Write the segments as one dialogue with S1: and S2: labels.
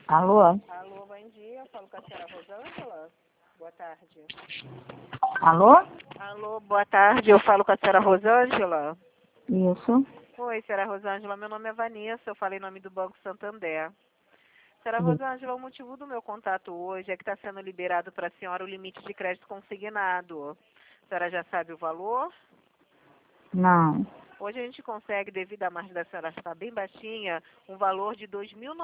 S1: Alô?
S2: Alô, bom dia. Eu falo com a senhora Rosângela. Boa tarde.
S1: Alô?
S2: Alô, boa tarde. Eu falo com a senhora Rosângela.
S1: Isso.
S2: Oi, senhora Rosângela. Meu nome é Vanessa. Eu falei em nome do Banco Santander. Senhora
S1: Isso.
S2: Rosângela, o motivo do meu contato hoje é que está sendo liberado para a senhora o limite de crédito consignado. A senhora já sabe o valor?
S1: Não.
S2: Hoje a gente consegue, devido à margem da senhora estar bem baixinha, um valor de R$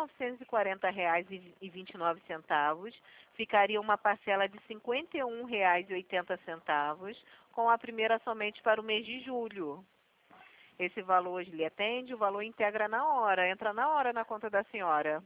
S2: 2.940,29. Ficaria uma parcela de R$ 51,80, com a primeira somente para o mês de julho. Esse valor hoje lhe atende, o valor integra na hora, entra na hora na conta da senhora.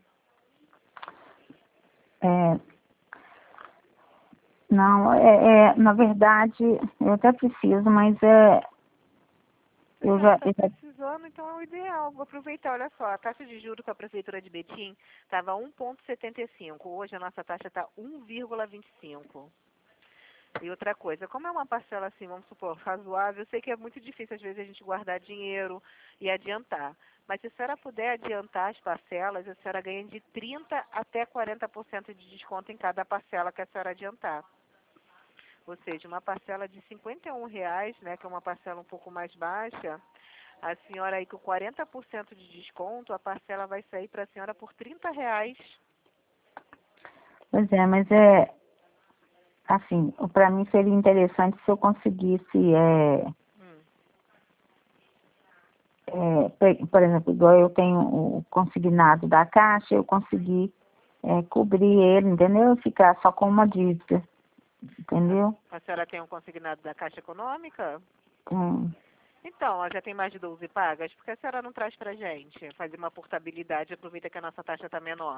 S1: Não, na verdade, eu até preciso, mas
S2: Se a
S1: eu
S2: senhora
S1: já,
S2: está precisando, então é o ideal. Vou aproveitar, olha só, a taxa de juros com a Prefeitura de Betim estava 1,75. Hoje a nossa taxa está 1,25. E outra coisa, como é uma parcela assim, vamos supor, razoável, eu sei que é muito difícil às vezes a gente guardar dinheiro e adiantar. Mas se a senhora puder adiantar as parcelas, a senhora ganha de 30% até 40% de desconto em cada parcela que a senhora adiantar. Ou seja, uma parcela de R$ 51, né, que é uma parcela um pouco mais baixa, a senhora aí com 40% de desconto, a parcela vai sair para a senhora por R$ 30.
S1: pois é, mas assim, para mim seria interessante se eu conseguisse, por exemplo, igual eu tenho o consignado da Caixa, eu consegui cobrir ele, entendeu? Ficar só com uma dívida, entendeu?
S2: A senhora tem um consignado da Caixa Econômica?
S1: Tem.
S2: Então, ela já tem mais de 12 pagas, por que a senhora não traz pra gente? Fazer uma portabilidade, aproveita que a nossa taxa está menor.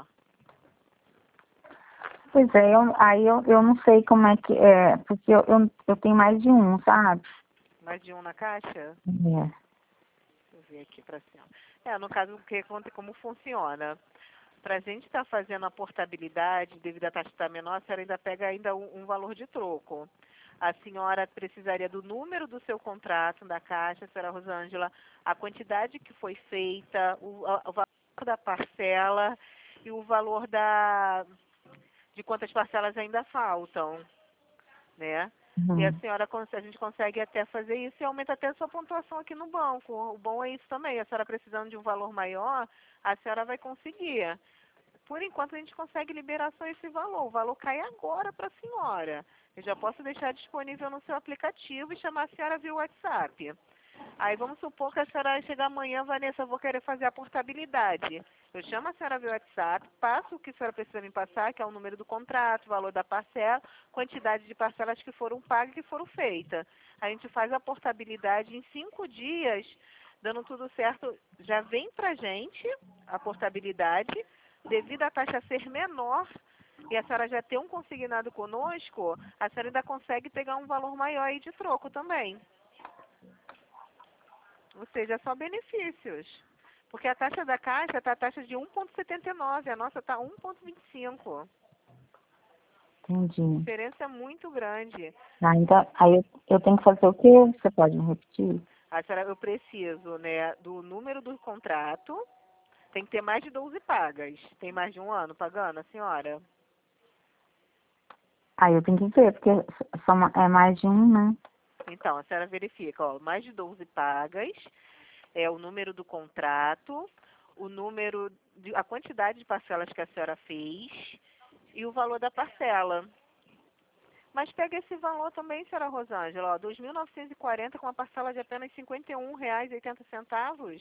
S1: Pois é, eu não sei como é que é, porque eu tenho mais de um, sabe?
S2: Mais de um na Caixa?
S1: É.
S2: Deixa eu ver aqui pra senhora. No caso, como funciona? Pra gente estar fazendo a portabilidade, devido à taxa estar menor, a senhora ainda pega ainda um valor de troco. A senhora precisaria do número do seu contrato da Caixa, senhora Rosângela, a quantidade que foi feita, o valor da parcela e o valor de quantas parcelas ainda faltam, né? E a
S1: Uhum.
S2: senhora, a gente consegue até fazer isso e aumenta até a sua pontuação aqui no banco. O bom é isso também. A senhora precisando de um valor maior, a senhora vai conseguir. Por enquanto a gente consegue liberar só esse valor. O valor cai agora para a senhora. Eu já posso deixar disponível no seu aplicativo e chamar a senhora via WhatsApp. Aí vamos supor que a senhora chega amanhã, Vanessa, eu vou querer fazer a portabilidade. Eu chamo a senhora via WhatsApp, passo o que a senhora precisa me passar, que é o número do contrato, o valor da parcela, quantidade de parcelas que foram pagas e que foram feitas. A gente faz a portabilidade em 5 dias, dando tudo certo, já vem pra gente a portabilidade, devido à taxa ser menor, e a senhora já ter um consignado conosco, a senhora ainda consegue pegar um valor maior aí de troco também. Ou seja, só benefícios. Porque a taxa da Caixa está a taxa de 1,79, a nossa está 1,25. A
S1: Entendi.
S2: diferença é muito grande.
S1: Ah, então, aí eu tenho que fazer o quê? Você pode me repetir?
S2: A senhora, eu preciso, né, do número do contrato, tem que ter mais de 12 pagas. Tem mais de um ano pagando, a senhora?
S1: Aí eu tenho que ver, porque é mais de um, né?
S2: Então, a senhora verifica, ó, mais de 12 pagas, é o número do contrato, o número, a quantidade de parcelas que a senhora fez e o valor da parcela. Mas pega esse valor também, senhora Rosângela, ó, R$ 2.940 com a parcela de apenas R$ 51,80.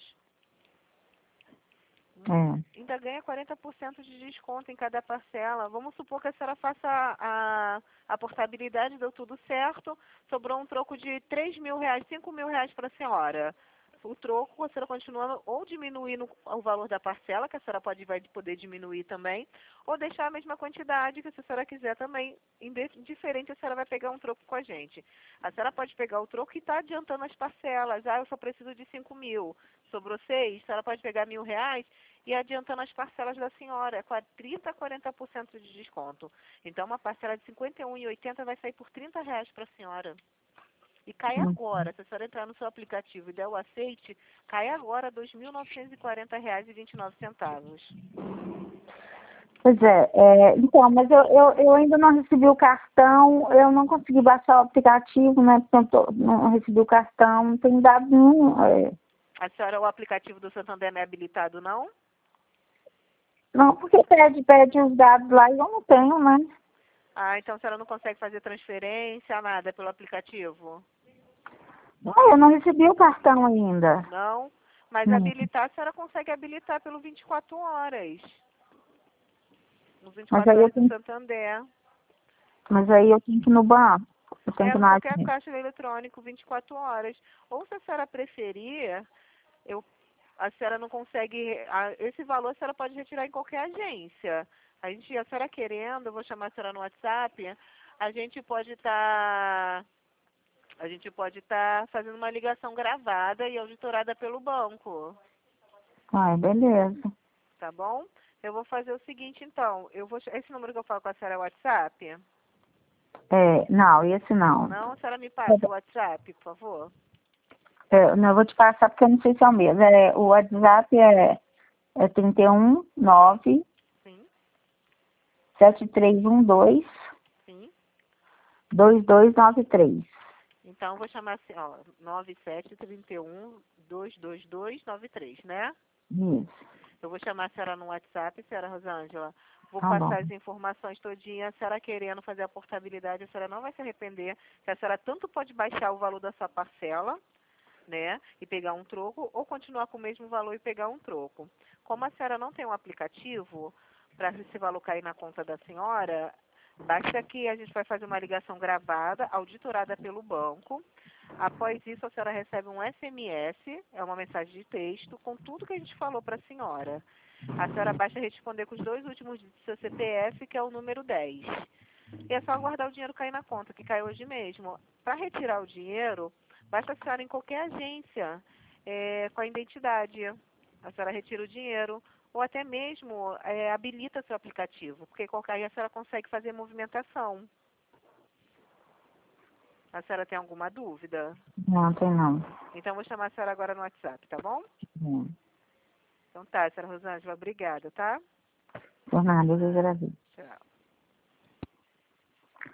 S1: É.
S2: Ainda ganha 40% de desconto em cada parcela. Vamos supor que a senhora faça a portabilidade, deu tudo certo, sobrou um troco de R$ 3.000, R$ 5.000 para a senhora. O troco, a senhora continua ou diminuindo o valor da parcela, que a senhora vai poder diminuir também, ou deixar a mesma quantidade, que se a senhora quiser também, indiferente, a senhora vai pegar um troco com a gente. A senhora pode pegar o troco e está adiantando as parcelas. Ah, eu só preciso de 5.000. Sobrou 6, a senhora pode pegar R$ 1.000 e adiantando as parcelas da senhora, com 30% a 40% de desconto. Então, uma parcela de R$ 51,80 vai sair por R$ 30 para a senhora. E cai
S1: Hum.
S2: agora, se a senhora entrar no seu aplicativo e der o aceite, cai agora R$ 2.940,29.
S1: Pois então, mas eu ainda não recebi o cartão, eu não consegui baixar o aplicativo, né? Porque não recebi o cartão, não tem dado nenhum.
S2: A senhora, o aplicativo do Santander não é habilitado, não?
S1: Não, porque pede os dados lá e eu não tenho, né?
S2: Ah, então a senhora não consegue fazer transferência, nada pelo aplicativo?
S1: Não, eu não recebi o cartão ainda.
S2: Não? Mas habilitar, a senhora consegue habilitar pelo 24 horas. Nos
S1: Mas
S2: 24
S1: aí eu
S2: horas do
S1: tenho,
S2: Santander.
S1: mas aí eu tenho que ir no banco. Eu tenho que ir na
S2: Qualquer
S1: agência.
S2: caixa eletrônico, 24 horas. Ou se a senhora preferir, a senhora não consegue, esse valor a senhora pode retirar em qualquer agência. A senhora querendo, eu vou chamar a senhora no WhatsApp, a gente pode estar fazendo uma ligação gravada e auditorada pelo banco,
S1: Ai, beleza.
S2: tá bom? Eu vou fazer o seguinte então, esse número que eu falo com a senhora é o WhatsApp?
S1: Não, esse não.
S2: Não, a senhora me passa o WhatsApp, por favor.
S1: Não, eu vou te passar porque eu não sei se é o mesmo. O WhatsApp é 31 9
S2: Sim,
S1: 7312
S2: sim.
S1: 2293.
S2: Então, eu vou chamar assim, ó, 9731-22293, né?
S1: Isso.
S2: Eu vou chamar a senhora no WhatsApp, senhora Rosângela. Vou
S1: Tá bom.
S2: passar as informações todinhas. A senhora querendo fazer a portabilidade, a senhora não vai se arrepender. Que a senhora tanto pode baixar o valor da sua parcela, né? E pegar um troco, ou continuar com o mesmo valor e pegar um troco. Como a senhora não tem um aplicativo para esse valor cair na conta da senhora, basta que a gente vai fazer uma ligação gravada, auditorada pelo banco. Após isso, a senhora recebe um SMS, é uma mensagem de texto, com tudo que a gente falou para a senhora. A senhora basta responder com os 2 últimos dígitos do seu CPF, que é o número 10. E é só aguardar o dinheiro cair na conta, que cai hoje mesmo. Para retirar o dinheiro, basta a senhora ir em qualquer agência com a identidade. A senhora retira o dinheiro, ou até mesmo habilita seu aplicativo, porque aí a senhora consegue fazer movimentação. A senhora tem alguma dúvida?
S1: Não, tem não.
S2: Então, vou chamar a senhora agora no WhatsApp, tá bom?
S1: Não.
S2: Então tá, senhora Rosângela, obrigada, tá?
S1: Por nada, eu agradeço.
S2: Tchau.